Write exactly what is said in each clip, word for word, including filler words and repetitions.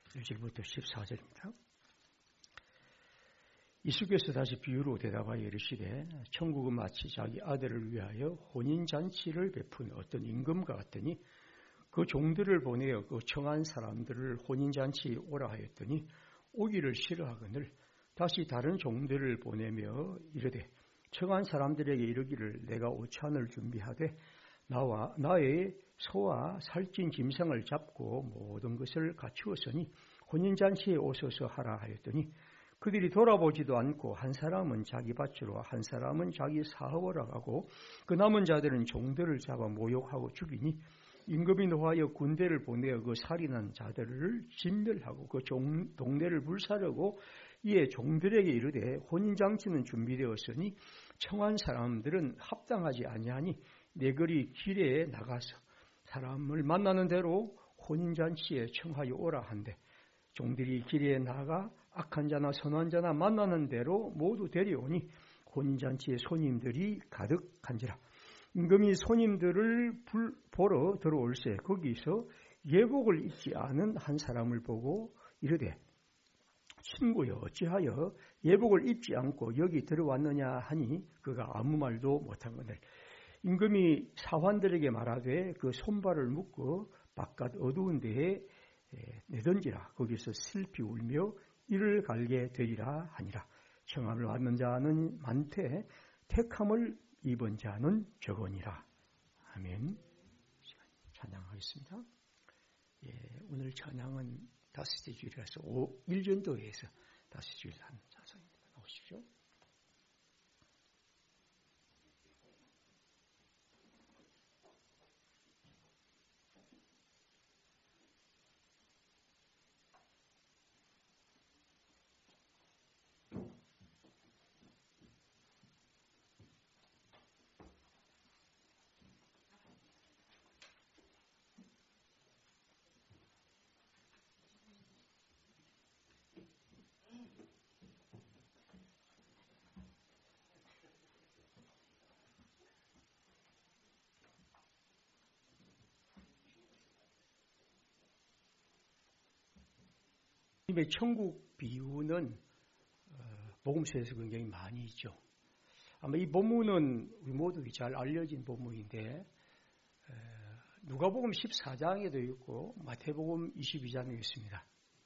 일 절부터 십사 절입니다. 예수께서 다시 비유로 대답하여 이르시되 천국은 마치 자기 아들을 위하여 혼인잔치를 베푼 어떤 임금과 같더니 그 종들을 보내어 그 청한 사람들을 혼인잔치에 오라 하였더니 오기를 싫어하거늘 다시 다른 종들을 보내며 이르되 청한 사람들에게 이르기를 내가 오찬을 준비하되 나와 나의 소와 살찐 짐승을 잡고 모든 것을 갖추었으니 혼인잔치에 오소서 하라 하였더니 그들이 돌아보지도 않고 한 사람은 자기 밭으로 한 사람은 자기 사업을 하고 그 남은 자들은 종들을 잡아 모욕하고 죽이니 임금이 노하여 군대를 보내어 그 살인한 자들을 진멸하고 그 종, 동네를 불사르고 이에 종들에게 이르되 혼인잔치는 준비되었으니 청한 사람들은 합당하지 아니하니 내거리 길에 나가서 사람을 만나는 대로 혼인잔치에 청하여 오라 한대 종들이 길에 나가 악한 자나 선한 자나 만나는 대로 모두 데려오니 혼인잔치에 손님들이 가득한지라. 임금이 손님들을 불, 보러 들어올세 거기서 예복을 입지 않은 한 사람을 보고 이르되 친구여 어찌하여 예복을 입지 않고 여기 들어왔느냐 하니 그가 아무 말도 못한거늘 임금이 사환들에게 말하되 그 손발을 묶고 바깥 어두운 데에 내던지라. 거기서 슬피 울며 이를 갈게 되리라 하니라. 청함을 받는 자는 많되 택함을 입은 자는 적으니라. 아멘. 찬양하겠습니다. 예, 오늘 찬양은 다섯째 주일이라서 일전도에서 다섯째 주일 한 찬송입니다. 나오십시오. 하나님의 천국 비유는 복음서에서 굉장히 많이 있죠. 아마 이 본문은 우리 모두 잘 알려진 본문인데 누가복음 십사 장에도 있고 마태복음 이십이 장에 있습니다.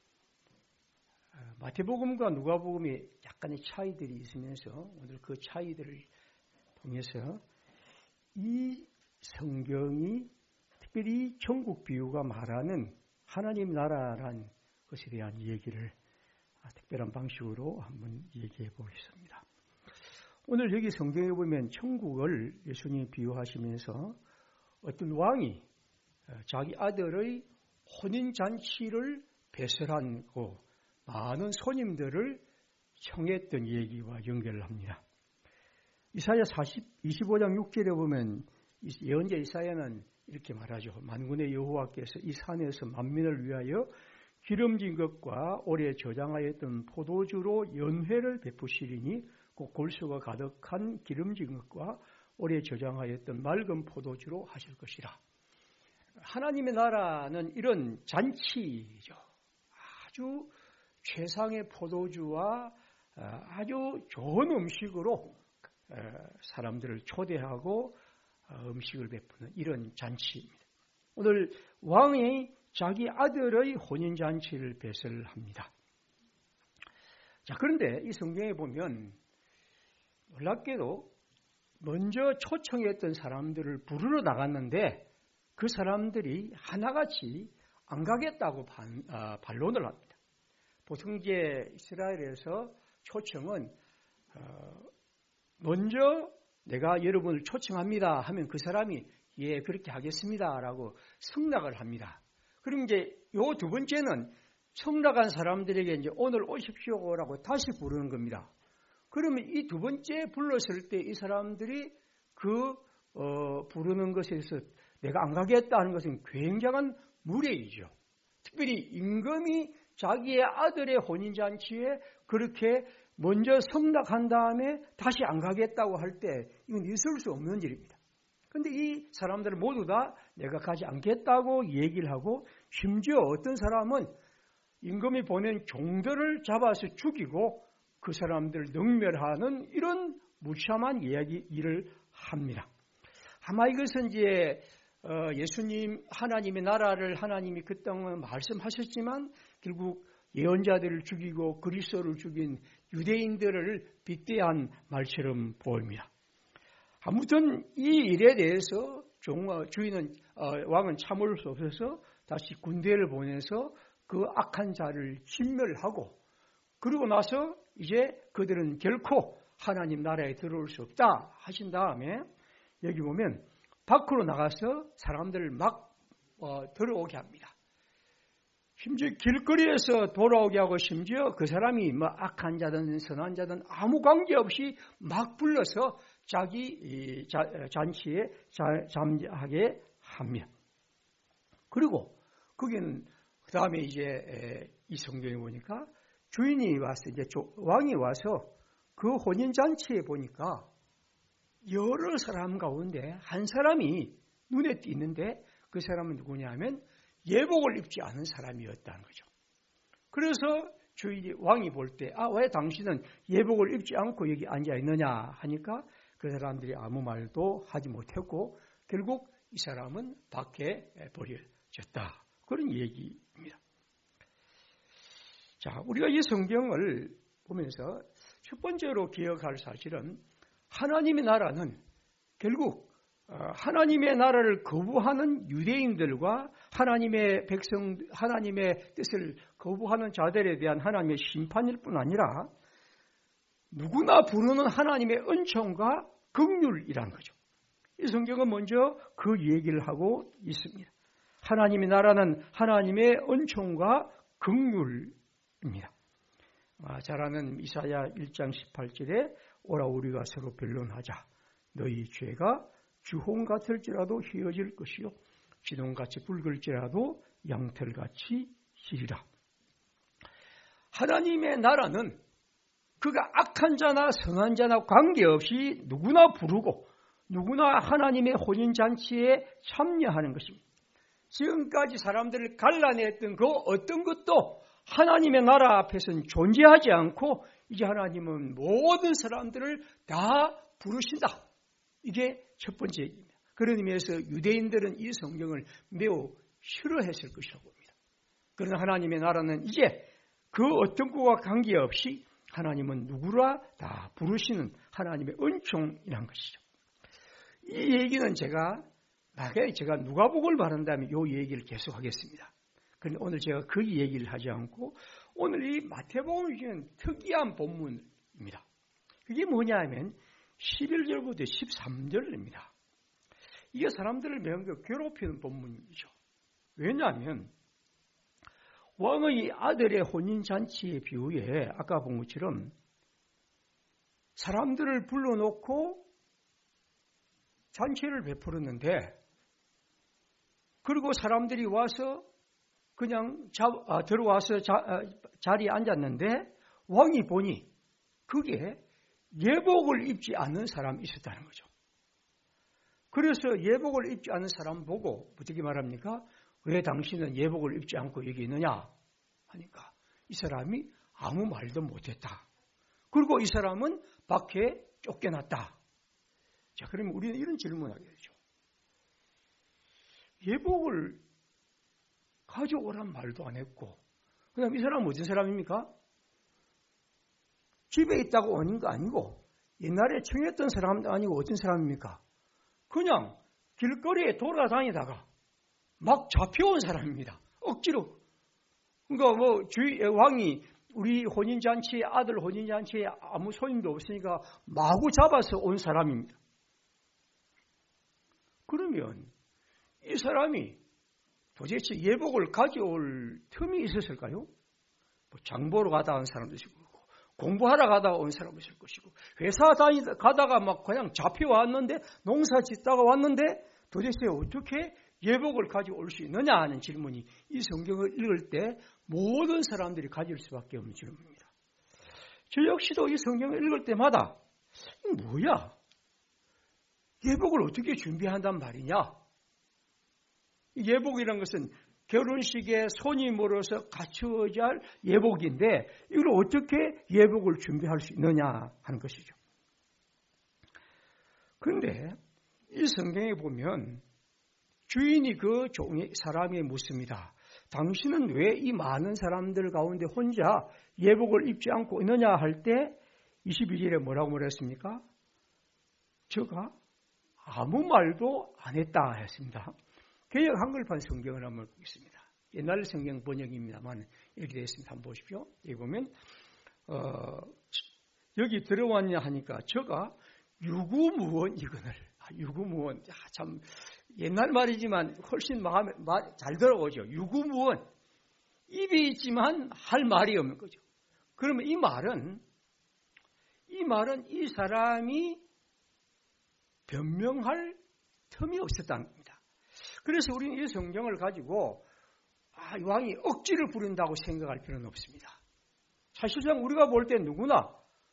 마태복음과 누가복음에 약간의 차이들이 있으면서 오늘 그 차이들을 통해서 이 성경이 특별히 천국 비유가 말하는 하나님 나라란 것에 대한 얘기를 특별한 방식으로 한번 얘기해 보겠습니다. 오늘 여기 성경에 보면 천국을 예수님이 비유하시면서 어떤 왕이 자기 아들의 혼인잔치를 배설하고 많은 손님들을 청했던 얘기와 연결을 합니다. 이사야 이십오 장 육 절에 보면 예언자 이사야는 이렇게 말하죠. 만군의 여호와께서 이 산에서 만민을 위하여 기름진 것과 오래 저장하였던 포도주로 연회를 베푸시리니 곧 골수가 가득한 기름진 것과 오래 저장하였던 맑은 포도주로 하실 것이라. 하나님의 나라는 이런 잔치죠. 아주 최상의 포도주와 아주 좋은 음식으로 사람들을 초대하고 음식을 베푸는 이런 잔치입니다. 오늘 왕이 자기 아들의 혼인잔치를 배설합니다. 자, 그런데 이 성경에 보면 놀랍게도 먼저 초청했던 사람들을 부르러 나갔는데 그 사람들이 하나같이 안 가겠다고 반, 아, 반론을 합니다. 보통 이제 이스라엘에서 초청은 어, 먼저 내가 여러분을 초청합니다 하면 그 사람이 예 그렇게 하겠습니다라고 승낙을 합니다. 그럼 이제 요 두 번째는 청락한 사람들에게 이제 오늘 오십시오라고 다시 부르는 겁니다. 그러면 이 두 번째 불렀을 때 이 사람들이 그 어, 부르는 것에서 내가 안 가겠다는 것은 굉장한 무례이죠. 특별히 임금이 자기의 아들의 혼인잔치에 그렇게 먼저 성낙한 다음에 다시 안 가겠다고 할 때 이건 있을 수 없는 일입니다. 그런데 이 사람들은 모두 다 내가 가지 않겠다고 얘기를 하고 심지어 어떤 사람은 임금이 보낸 종들을 잡아서 죽이고 그 사람들을 능멸하는 이런 무참한 이야기 일을 합니다. 아마 이것은 이제 예수님 하나님의 나라를 하나님이 그 땅에 말씀하셨지만 결국 예언자들을 죽이고 그리스도를 죽인 유대인들을 빗대한 말처럼 보입니다. 아무튼 이 일에 대해서 주인은 왕은 참을 수 없어서 다시 군대를 보내서 그 악한 자를 진멸하고 그러고 나서 이제 그들은 결코 하나님 나라에 들어올 수 없다 하신 다음에 여기 보면 밖으로 나가서 사람들을 막 어, 들어오게 합니다. 심지어 길거리에서 돌아오게 하고 심지어 그 사람이 뭐 악한 자든 선한 자든 아무 관계없이 막 불러서 자기 자, 잔치에 자, 잠하게 합니다. 그리고 거기는 그 다음에 이제 이 성경에 보니까 주인이 와서 이제 왕이 와서 그 혼인 잔치에 보니까 여러 사람 가운데 한 사람이 눈에 띄는데 그 사람은 누구냐면 예복을 입지 않은 사람이었다는 거죠. 그래서 주인이 왕이 볼 때 아, 왜 당신은 예복을 입지 않고 여기 앉아 있느냐 하니까 그 사람들이 아무 말도 하지 못했고 결국 이 사람은 밖에 버려졌다. 그런 얘기입니다. 자, 우리가 이 성경을 보면서 첫 번째로 기억할 사실은 하나님의 나라는 결국 하나님의 나라를 거부하는 유대인들과 하나님의 백성, 하나님의 뜻을 거부하는 자들에 대한 하나님의 심판일 뿐 아니라 누구나 부르는 하나님의 은총과 긍휼이라는 거죠. 이 성경은 먼저 그 얘기를 하고 있습니다. 하나님의 나라는 하나님의 은총과 긍휼입니다. 아, 잘 아는 이사야 일 장 십팔 절에 오라 우리가 서로 변론하자. 너희 죄가 주홍 같을지라도 휘어질 것이요 진홍같이 붉을지라도 양털같이 희리라. 하나님의 나라는 그가 악한 자나 선한 자나 관계없이 누구나 부르고 누구나 하나님의 혼인잔치에 참여하는 것입니다. 지금까지 사람들을 갈라냈던 그 어떤 것도 하나님의 나라 앞에서는 존재하지 않고 이제 하나님은 모든 사람들을 다 부르신다. 이게 첫 번째 얘기입니다. 그런 의미에서 유대인들은 이 성경을 매우 싫어했을 것이라고 봅니다. 그러나 하나님의 나라는 이제 그 어떤 것과 관계없이 하나님은 누구라 다 부르시는 하나님의 은총이란 것이죠. 이 얘기는 제가 나중에 제가 누가복음을 바른다면 이 얘기를 계속하겠습니다. 그런데 오늘 제가 그 얘기를 하지 않고 오늘 이 마태복음을 주는 특이한 본문입니다. 그게 뭐냐 하면 십일 절부터 십삼 절입니다. 이게 사람들을 매우 괴롭히는 본문이죠. 왜냐하면 왕의 아들의 혼인잔치의 비유에 아까 본 것처럼 사람들을 불러놓고 잔치를 베풀었는데 그리고 사람들이 와서 그냥 자, 아, 들어와서 자, 아, 자리에 앉았는데 왕이 보니 그게 예복을 입지 않는 사람이 있었다는 거죠. 그래서 예복을 입지 않는 사람 보고 어떻게 말합니까? 왜 당신은 예복을 입지 않고 여기 있느냐? 하니까 이 사람이 아무 말도 못했다. 그리고 이 사람은 밖에 쫓겨났다. 자, 그러면 우리는 이런 질문을 하게 되죠. 예복을 가져오란 말도 안 했고 그 다음 이 사람은 어떤 사람입니까? 집에 있다고 오는 거 아니고 옛날에 청했던 사람도 아니고 어떤 사람입니까? 그냥 길거리에 돌아다니다가 막 잡혀온 사람입니다. 억지로. 그러니까 뭐 주의 왕이 우리 혼인잔치에 아들 혼인잔치에 아무 소임도 없으니까 마구 잡아서 온 사람입니다. 그러면 이 사람이 도대체 예복을 가져올 틈이 있었을까요? 뭐 장보러 가다 온 사람도 있을 거고 공부하러 가다가 온 사람도 있을 것이고 회사 다니다 가다가 막 그냥 잡혀왔는데 농사 짓다가 왔는데 도대체 어떻게 예복을 가져올 수 있느냐 하는 질문이 이 성경을 읽을 때 모든 사람들이 가질 수밖에 없는 질문입니다. 저 역시도 이 성경을 읽을 때마다 뭐야? 예복을 어떻게 준비한단 말이냐? 예복이라는 것은 결혼식에 손이 멀어서 갖추어야 할 예복인데 이걸 어떻게 예복을 준비할 수 있느냐 하는 것이죠. 그런데 이 성경에 보면 주인이 그 종의 사람에 묻습니다. 당신은 왜 이 많은 사람들 가운데 혼자 예복을 입지 않고 있느냐 할 때 이십이 절에 뭐라고 말했습니까? 저가 아무 말도 안 했다 했습니다. 개역 한글판 성경을 한번 보겠습니다. 옛날 성경 번역입니다만 이렇게 되어 있습니다. 한번 보십시오. 여기 보면 어, 여기 들어왔냐 하니까 저가 유구무원 이거를 아, 유구무원 아, 참 옛날 말이지만 훨씬 마음에 잘 들어오죠. 유구무원 입이 있지만 할 말이 없는 거죠. 그러면 이 말은 이 말은 이 사람이 변명할 틈이 없었다는 겁니다. 그래서 우리는 이 성경을 가지고 아, 왕이 억지를 부린다고 생각할 필요는 없습니다. 사실상 우리가 볼 때 누구나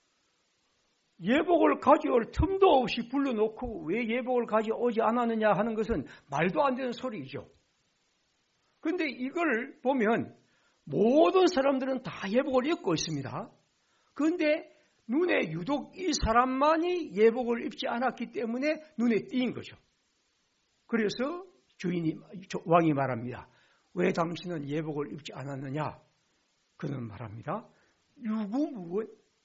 예복을 가져올 틈도 없이 불러놓고 왜 예복을 가져오지 않았느냐 하는 것은 말도 안 되는 소리이죠. 그런데 이걸 보면 모든 사람들은 다 예복을 입고 있습니다. 그런데 눈에 유독 이 사람만이 예복을 입지 않았기 때문에 눈에 띄인 거죠. 그래서 주인이 왕이 말합니다. 왜 당신은 예복을 입지 않았느냐? 그는 말합니다. 유구무원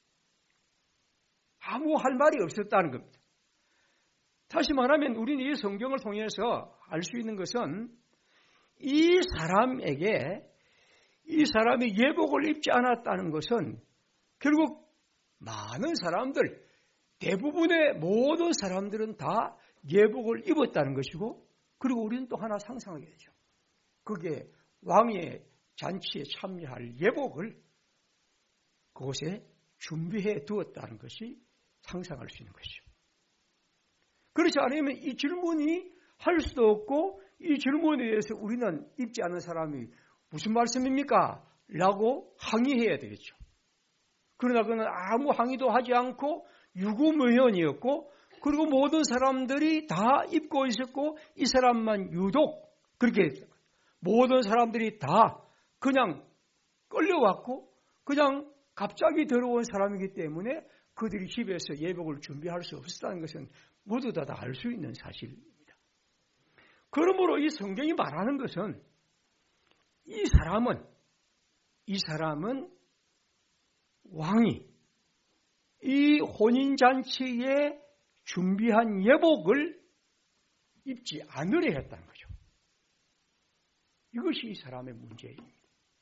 아무 할 말이 없었다는 겁니다. 다시 말하면 우리는 이 성경을 통해서 알 수 있는 것은 이 사람에게 이 사람이 예복을 입지 않았다는 것은 결국 많은 사람들, 대부분의 모든 사람들은 다 예복을 입었다는 것이고 그리고 우리는 또 하나 상상하게 되죠. 그게 왕의 잔치에 참여할 예복을 그곳에 준비해 두었다는 것이 상상할 수 있는 것이죠. 그렇지 않으면 이 질문이 할 수도 없고 이 질문에 대해서 우리는 입지 않은 사람이 무슨 말씀입니까? 라고 항의해야 되겠죠. 그러나 그는 아무 항의도 하지 않고 유구무원이었고 그리고 모든 사람들이 다 입고 있었고 이 사람만 유독 그렇게 했어요. 모든 사람들이 다 그냥 끌려왔고 그냥 갑자기 들어온 사람이기 때문에 그들이 집에서 예복을 준비할 수 없었다는 것은 모두 다 알 수 있는 사실입니다. 그러므로 이 성경이 말하는 것은 이 사람은 이 사람은 왕이 이 혼인잔치에 준비한 예복을 입지 않으려 했다는 거죠. 이것이 이 사람의 문제입니다.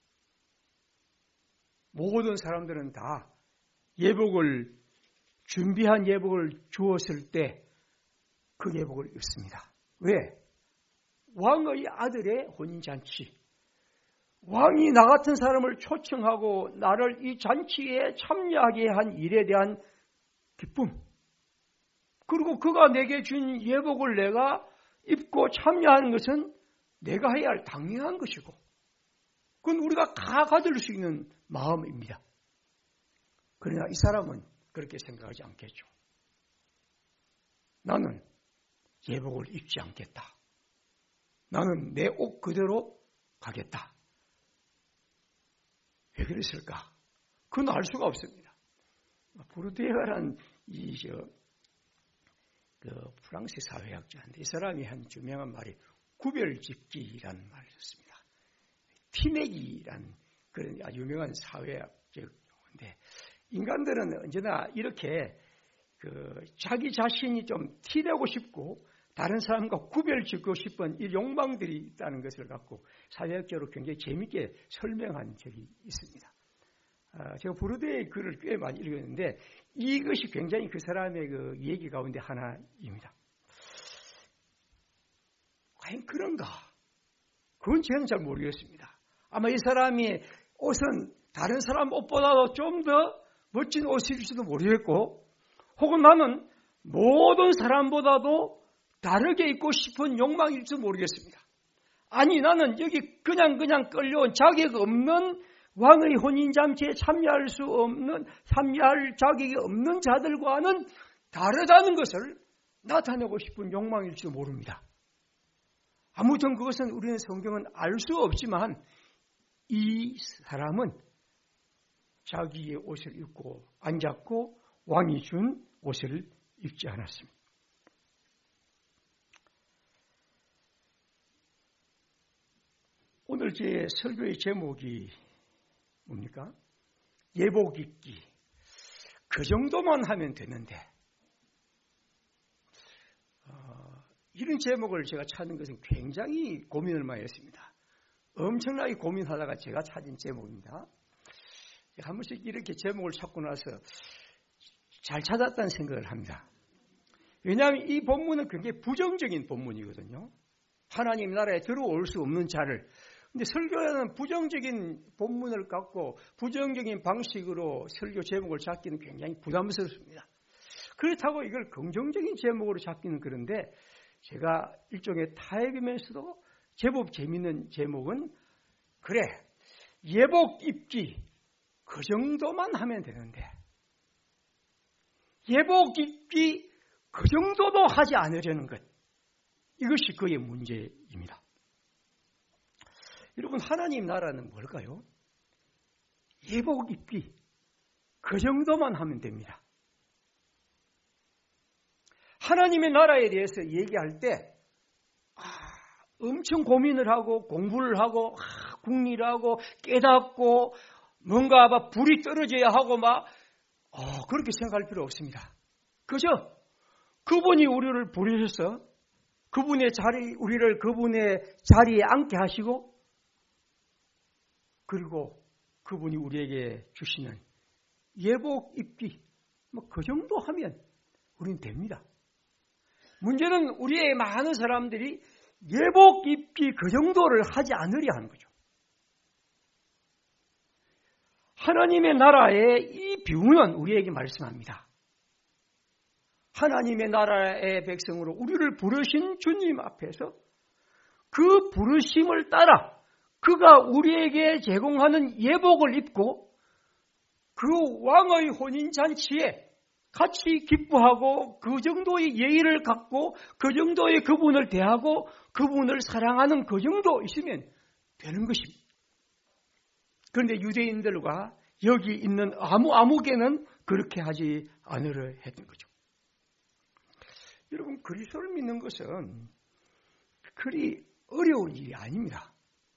모든 사람들은 다 예복을 준비한 예복을 주었을 때 그 예복을 입습니다. 왜? 왕의 아들의 혼인잔치. 왕이 나 같은 사람을 초청하고 나를 이 잔치에 참여하게 한 일에 대한 기쁨. 그리고 그가 내게 준 예복을 내가 입고 참여하는 것은 내가 해야 할 당연한 것이고 그건 우리가 다 가질 수 있는 마음입니다. 그러나 이 사람은 그렇게 생각하지 않겠죠. 나는 예복을 입지 않겠다. 나는 내 옷 그대로 가겠다. 왜 그랬을까? 그건 알 수가 없습니다. 부르디에가란 이 저 그 프랑스 사회학자인데 이 사람이 한 유명한 말이 구별짓기라는 말을 썼습니다. 티내기란 그런 유명한 사회학적 용어인데 인간들은 언제나 이렇게 그 자기 자신이 좀 티내고 싶고 다른 사람과 구별짓고 싶은 이 욕망들이 있다는 것을 갖고 사회학적으로 굉장히 재미있게 설명한 적이 있습니다. 아, 제가 부르드의 글을 꽤 많이 읽었는데 이것이 굉장히 그 사람의 그 얘기 가운데 하나입니다. 과연 그런가? 그건 저는 잘 모르겠습니다. 아마 이 사람이 옷은 다른 사람 옷보다도 좀 더 멋진 옷일지도 모르겠고 혹은 나는 모든 사람보다도 다르게 입고 싶은 욕망일지도 모르겠습니다. 아니 나는 여기 그냥 그냥 끌려온 자격 없는 왕의 혼인잔치에 참여할 수 없는 참여할 자격이 없는 자들과는 다르다는 것을 나타내고 싶은 욕망일지도 모릅니다. 아무튼 그것은 우리는 성경은 알 수 없지만 이 사람은 자기의 옷을 입고 앉았고 왕이 준 옷을 입지 않았습니다. 오늘 제 설교의 제목이 뭡니까? 예복 입기. 그 정도만 하면 되는데 어, 이런 제목을 제가 찾는 것은 굉장히 고민을 많이 했습니다. 엄청나게 고민하다가 제가 찾은 제목입니다. 한 번씩 이렇게 제목을 찾고 나서 잘 찾았다는 생각을 합니다. 왜냐하면 이 본문은 굉장히 부정적인 본문이거든요. 하나님 나라에 들어올 수 없는 자를. 근데 설교는 부정적인 본문을 갖고 부정적인 방식으로 설교 제목을 잡기는 굉장히 부담스럽습니다. 그렇다고 이걸 긍정적인 제목으로 잡기는 그런데 제가 일종의 타협이면서도 제법 재미있는 제목은 그래 예복 입기 그 정도만 하면 되는데 예복 입기 그 정도도 하지 않으려는 것 이것이 그의 문제입니다. 여러분 하나님 나라는 뭘까요? 예복 입기 그 정도만 하면 됩니다. 하나님의 나라에 대해서 얘기할 때 아, 엄청 고민을 하고 공부를 하고 아, 궁리를 깨닫고 뭔가 막 불이 떨어져야 하고 막 어, 그렇게 생각할 필요 없습니다. 그죠? 그분이 우리를 부르셔서 그분의 자리 우리를 그분의 자리에 앉게 하시고 그리고 그분이 우리에게 주시는 예복 입기 뭐 그 정도 하면 우리는 됩니다. 문제는 우리의 많은 사람들이 예복 입기 그 정도를 하지 않으려 하는 거죠. 하나님의 나라의 이 비유는 우리에게 말씀합니다. 하나님의 나라의 백성으로 우리를 부르신 주님 앞에서 그 부르심을 따라 그가 우리에게 제공하는 예복을 입고 그 왕의 혼인잔치에 같이 기뻐하고 그 정도의 예의를 갖고 그 정도의 그분을 대하고 그분을 사랑하는 그 정도 있으면 되는 것입니다. 그런데 유대인들과 여기 있는 아무 아무개는 그렇게 하지 않으려 했던 거죠. 여러분 그리스도를 믿는 것은 그리 어려운 일이 아닙니다.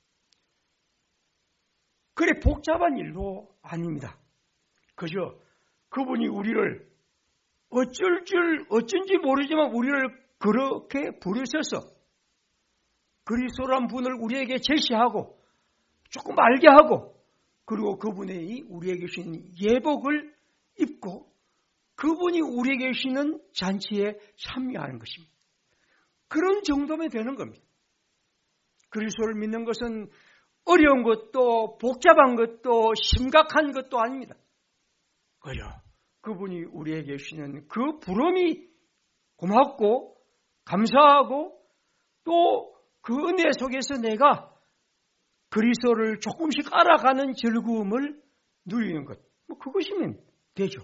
그래 복잡한 일도 아닙니다. 그저 그분이 우리를 어쩔 줄 어쩐지 모르지만 우리를 그렇게 부르셔서 그리스도란 분을 우리에게 제시하고 조금 알게 하고 그리고 그분이 우리에게 주신 예복을 입고 그분이 우리에게 주시는 잔치에 참여하는 것입니다. 그런 정도면 되는 겁니다. 그리스도를 믿는 것은 어려운 것도 복잡한 것도 심각한 것도 아닙니다. 그죠? 그분이 우리에게 주시는 그 부름이 고맙고 감사하고 또 그 은혜 속에서 내가 그리스도를 조금씩 알아가는 즐거움을 누리는 것. 뭐 그것이면 되죠.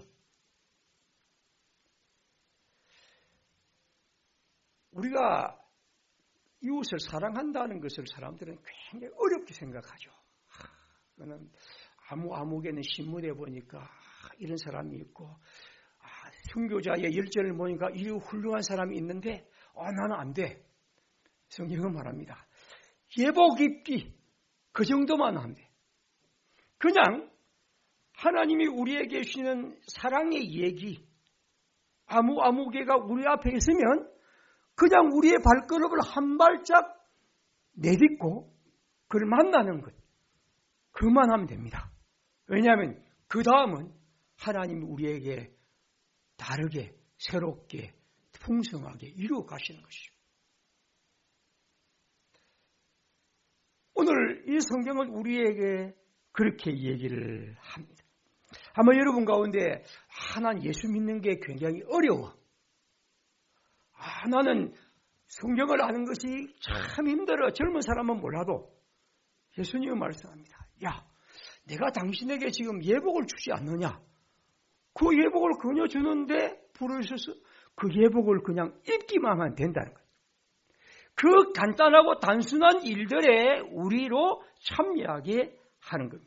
우리가 이웃을 사랑한다는 것을 사람들은 굉장히 어렵게 생각하죠. 그는 아무 아무개는 신문에 보니까 이런 사람이 있고 아, 순교자의 열전을 보니까 이 훌륭한 사람이 있는데 아, 나는 안 돼. 성경은 말합니다. 예복 입기 그 정도만 하면 돼. 그냥 하나님이 우리에게 주시는 사랑의 얘기 아무 아무개가 우리 앞에 있으면 그냥 우리의 발걸음을 한 발짝 내딛고 그를 만나는 것 그만 하면 됩니다. 왜냐하면 그 다음은 하나님이 우리에게 다르게 새롭게 풍성하게 이루어 가시는 것이죠. 오늘 이 성경은 우리에게 그렇게 얘기를 합니다. 아마 여러분 가운데 아, 난 예수 믿는 게 굉장히 어려워. 아, 나는 성경을 아는 것이 참 힘들어. 젊은 사람은 몰라도 예수님은 말씀합니다. 야, 내가 당신에게 지금 예복을 주지 않느냐? 그 예복을 그녀 주는데 부르셔서 그 예복을 그냥 입기만 하면 된다는 거예요. 그 간단하고 단순한 일들에 우리로 참여하게 하는 겁니다.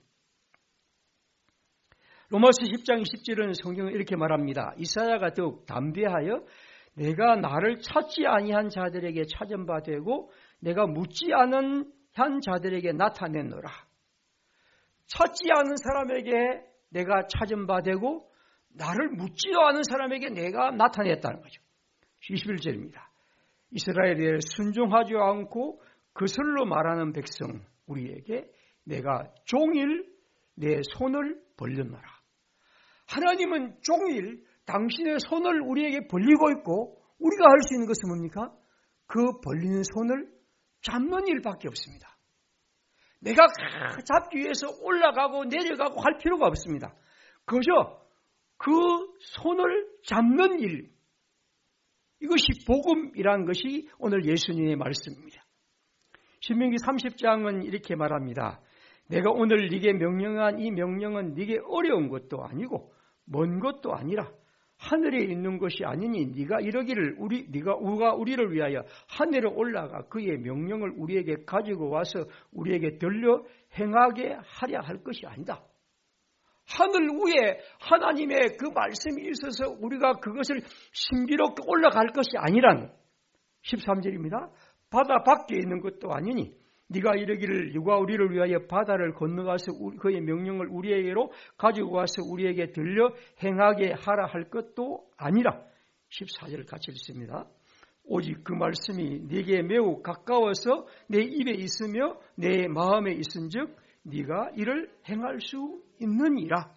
로마서 십 장 이십 절은 성경은 이렇게 말합니다. 이사야가 더욱 담대하여 내가 나를 찾지 아니한 자들에게 찾은 바 되고 내가 묻지 않은 한 자들에게 나타냈노라. 찾지 않은 사람에게 내가 찾은 바 되고 나를 묻지도 않은 사람에게 내가 나타냈다는 거죠. 이십일 절입니다. 이스라엘에 순종하지 않고 그슬로 말하는 백성 우리에게 내가 종일 내 손을 벌렸노라. 하나님은 종일 당신의 손을 우리에게 벌리고 있고 우리가 할 수 있는 것은 뭡니까? 그 벌리는 손을 잡는 일밖에 없습니다. 내가 잡기 위해서 올라가고 내려가고 할 필요가 없습니다. 그저 그 손을 잡는 일, 이것이 복음이라는 것이 오늘 예수님의 말씀입니다. 신명기 삼십 장은 이렇게 말합니다. 내가 오늘 네게 명령한 이 명령은 네게 어려운 것도 아니고 먼 것도 아니라 하늘에 있는 것이 아니니 네가 이러기를 우리 네가 우가 우리를 위하여 하늘에 올라가 그의 명령을 우리에게 가지고 와서 우리에게 들려 행하게 하려 할 것이 아니다. 하늘 위에 하나님의 그 말씀이 있어서 우리가 그것을 신비롭게 올라갈 것이 아니란 십삼 절입니다. 바다 밖에 있는 것도 아니니 네가 이르기를 누가 우리를 위하여 바다를 건너가서 그의 명령을 우리에게로 가지고 와서 우리에게 들려 행하게 하라 할 것도 아니라 십사 절 같이 읽습니다. 오직 그 말씀이 네게 매우 가까워서 내 입에 있으며 내 마음에 있은즉 네가 이를 행할 수 있느니라.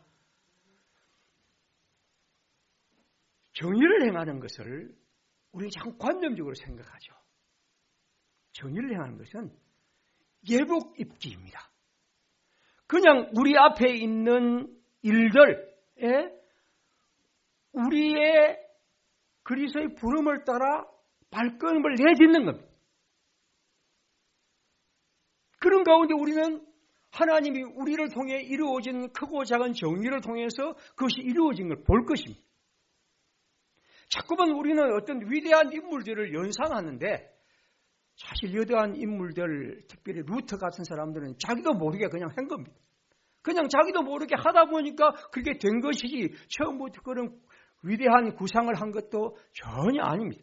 정의를 행하는 것을 우리 참 관념적으로 생각하죠. 정의를 행하는 것은 예복 입기입니다. 그냥 우리 앞에 있는 일들에 우리의 그리스도의 부름을 따라 발걸음을 내딛는 겁니다. 그런 가운데 우리는 하나님이 우리를 통해 이루어진 크고 작은 정의를 통해서 그것이 이루어진 걸 볼 것입니다. 자꾸만 우리는 어떤 위대한 인물들을 연상하는데 사실 위대한 인물들, 특별히 루터 같은 사람들은 자기도 모르게 그냥 한 겁니다. 그냥 자기도 모르게 하다 보니까 그게 된 것이지 처음부터 그런 위대한 구상을 한 것도 전혀 아닙니다.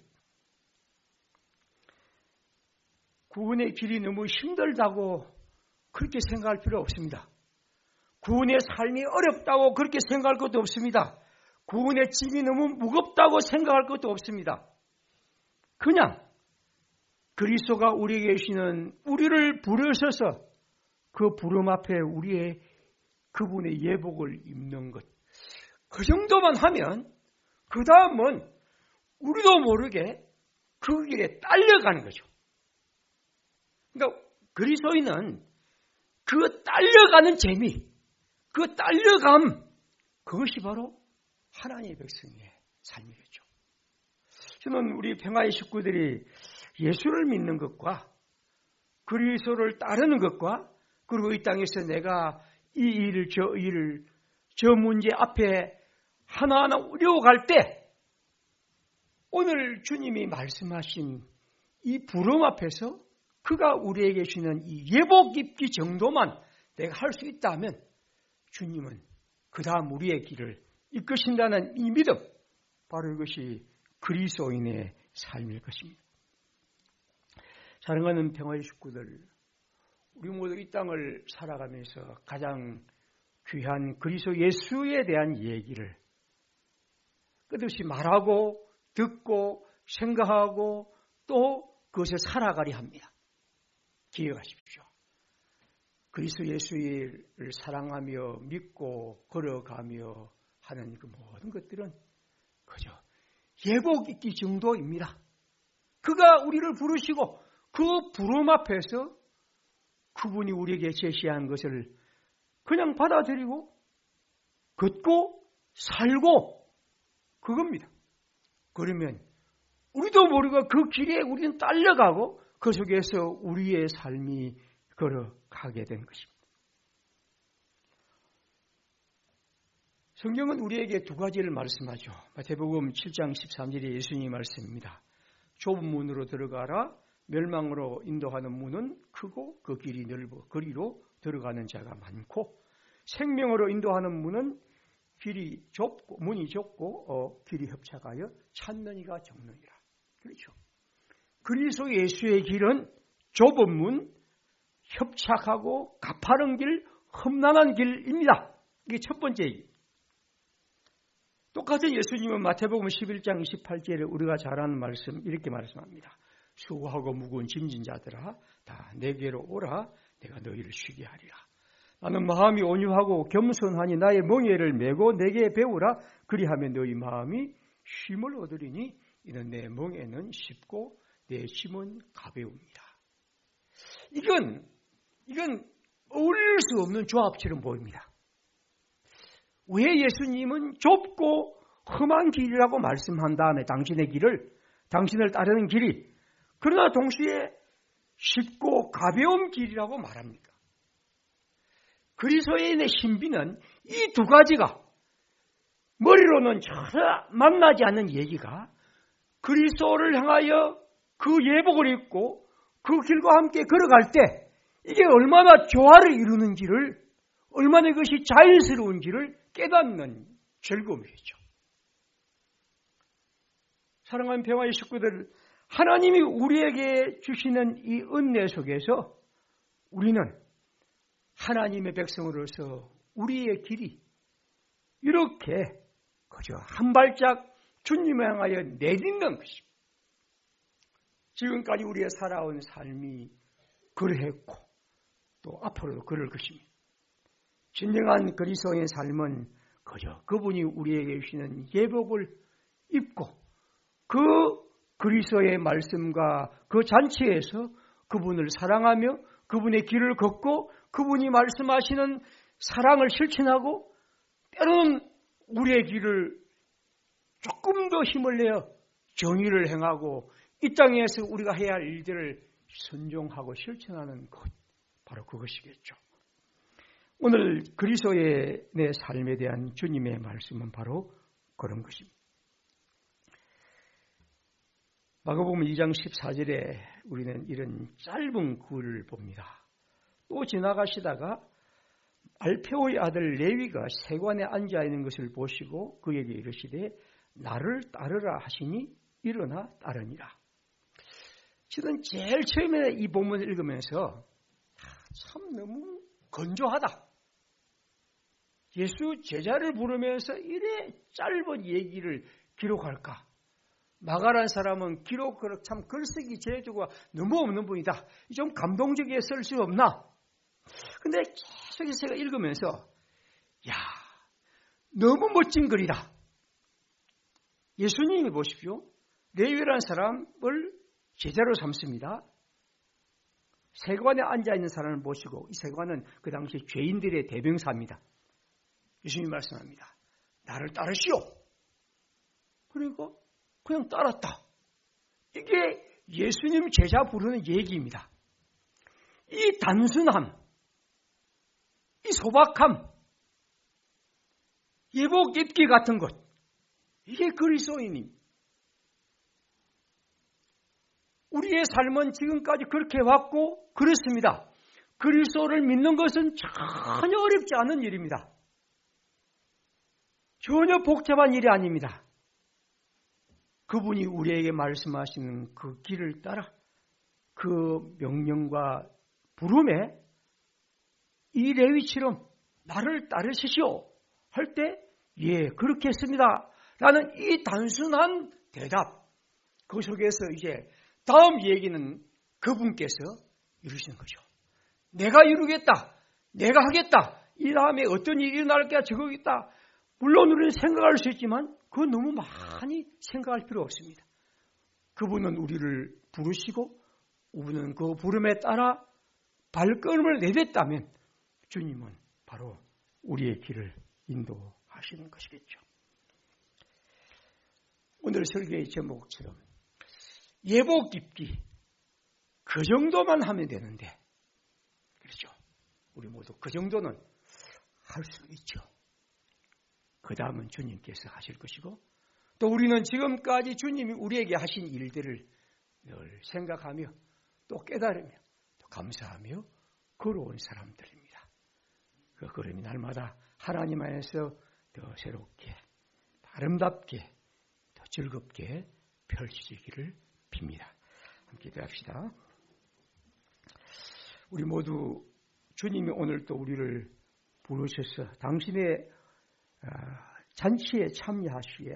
구원의 길이 너무 힘들다고 그렇게 생각할 필요 없습니다. 구원의 삶이 어렵다고 그렇게 생각할 것도 없습니다. 구원의 짐이 너무 무겁다고 생각할 것도 없습니다. 그냥 그리스도가 우리에게 계시는 우리를 부르셔서 그 부름 앞에 우리의 그분의 예복을 입는 것. 그 정도만 하면 그 다음은 우리도 모르게 그 길에 딸려가는 거죠. 그러니까 그리스도인은 그 딸려가는 재미, 그 딸려감, 그것이 바로 하나님의 백성의 삶이겠죠. 저는 우리 평화의 식구들이 예수를 믿는 것과 그리스도를 따르는 것과 그리고 이 땅에서 내가 이 일을 저 일을 저 문제 앞에 하나하나 어려워갈 때 오늘 주님이 말씀하신 이 부름 앞에서 그가 우리에게 주는 이 예복 입기 정도만 내가 할 수 있다면 주님은 그 다음 우리의 길을 이끄신다는 이 믿음, 바로 이것이 그리스도인의 삶일 것입니다. 사랑하는 평화의 식구들, 우리 모두 이 땅을 살아가면서 가장 귀한 그리스도 예수에 대한 얘기를 끝없이 말하고 듣고 생각하고 또 그것을 살아가려 합니다. 기억하십시오. 그리스도 예수를 사랑하며 믿고 걸어가며 하는 그 모든 것들은 그저 예복 입기 정도입니다. 그가 우리를 부르시고 그 부름 앞에서 그분이 우리에게 제시한 것을 그냥 받아들이고 걷고 살고 그겁니다. 그러면 우리도 모르고 그 길에 우리는 딸려가고 그 속에서 우리의 삶이 걸어가게 된 것입니다. 성경은 우리에게 두 가지를 말씀하죠. 마태복음 칠 장 십삼 절에 예수님이 말씀입니다. 좁은 문으로 들어가라. 멸망으로 인도하는 문은 크고 그 길이 넓어 거리로 들어가는 자가 많고, 생명으로 인도하는 문은 길이 좁고 문이 좁고 어, 길이 협착하여 찾는 이가 적느니라. 그렇죠. 그리스도 예수의 길은 좁은 문, 협착하고 가파른 길, 험난한 길입니다. 이게 첫 번째 얘기. 똑같은 예수님은 마태복음 십일 장 이십팔 절에 우리가 잘 아는 말씀 이렇게 말씀합니다. 수고하고 무거운 짐진 자들아 다 내게로 오라, 내가 너희를 쉬게 하리라. 나는 마음이 온유하고 겸손하니 나의 멍에를 메고 내게 배우라. 그리하면 너희 마음이 쉼을 얻으리니 이는 내 멍에는 쉽고 내 짐은 가벼웁니다. 이건 이건 어울릴 수 없는 조합처럼 보입니다. 왜 예수님은 좁고 험한 길이라고 말씀한 다음에 당신의 길을, 당신을 따르는 길이, 그러나 동시에 쉽고 가벼운 길이라고 말합니까? 그리스도인의 신비는 이 두 가지가 머리로는 전혀 만나지 않는 얘기가 그리스도를 향하여 그 예복을 입고 그 길과 함께 걸어갈 때 이게 얼마나 조화를 이루는지를, 얼마나 이것이 자연스러운지를 깨닫는 즐거움이죠. 사랑하는 평화의 식구들, 하나님이 우리에게 주시는 이 은혜 속에서 우리는 하나님의 백성으로서 우리의 길이 이렇게 그저 한 발짝 주님을 향하여 내딛는 것입니다. 지금까지 우리가 살아온 삶이 그러했고 또 앞으로도 그럴 것입니다. 진정한 그리스도의 삶은 그저 그분이 우리에게 주시는 예복을 입고 그 그리스도의 말씀과 그 잔치에서 그분을 사랑하며 그분의 길을 걷고 그분이 말씀하시는 사랑을 실천하고 때로는 우리의 길을 조금 더 힘을 내어 정의를 행하고 이 땅에서 우리가 해야 할 일들을 순종하고 실천하는 것, 바로 그것이겠죠. 오늘 그리스도의 내 삶에 대한 주님의 말씀은 바로 그런 것입니다. 마가복음 이 장 십사 절에 우리는 이런 짧은 글을 봅니다. 또 지나가시다가 알페오의 아들 레위가 세관에 앉아 있는 것을 보시고 그에게 이르시되 나를 따르라 하시니 일어나 따르니라. 저는 제일 처음에 이 본문을 읽으면서 참 너무 건조하다. 예수 제자를 부르면서 이래 짧은 얘기를 기록할까? 마가라는 사람은 기록, 참 글쓰기 재주가 너무 없는 분이다. 좀 감동적이게 쓸 수 없나? 근데 계속 제가 읽으면서, 야, 너무 멋진 글이다. 예수님이 보십시오. 레위라는 사람을 제자로 삼습니다. 세관에 앉아있는 사람을 모시고, 이 세관은 그 당시 죄인들의 대명사입니다. 예수님이 말씀합니다. 나를 따르시오. 그리고 그냥 따랐다. 이게 예수님 제자 부르는 얘기입니다. 이 단순함, 이 소박함, 예복 입기 같은 것, 이게 그리스도인입니다. 우리의 삶은 지금까지 그렇게 왔고 그렇습니다. 그리스도를 믿는 것은 전혀 어렵지 않은 일입니다. 전혀 복잡한 일이 아닙니다. 그분이 우리에게 말씀하시는 그 길을 따라 그 명령과 부름에 이 레위처럼 나를 따르시오 할 때 예, 그렇게 했습니다 라는 이 단순한 대답, 그 속에서 이제 다음 얘기는 그분께서 이루시는 거죠. 내가 이루겠다, 내가 하겠다, 이 다음에 어떤 일이 일어날까 저거겠다. 물론 우리는 생각할 수 있지만 그건 너무 많이 생각할 필요 없습니다. 그분은 우리를 부르시고 우리는 그 부름에 따라 발걸음을 내딛다면 주님은 바로 우리의 길을 인도하시는 것이겠죠. 오늘 설교의 제목처럼 예복 입기, 그 정도만 하면 되는데, 그렇죠? 우리 모두 그 정도는 할 수 있죠. 그 다음은 주님께서 하실 것이고, 또 우리는 지금까지 주님이 우리에게 하신 일들을 늘 생각하며 또 깨달으며 또 감사하며 걸어온 사람들입니다. 그 걸음이 날마다 하나님 안에서 더 새롭게, 아름답게, 더 즐겁게 펼쳐지기를 빕니다. 함께 기도합시다. 우리 모두 주님이 오늘 또 우리를 부르셔서 당신의 잔치에 참여하시게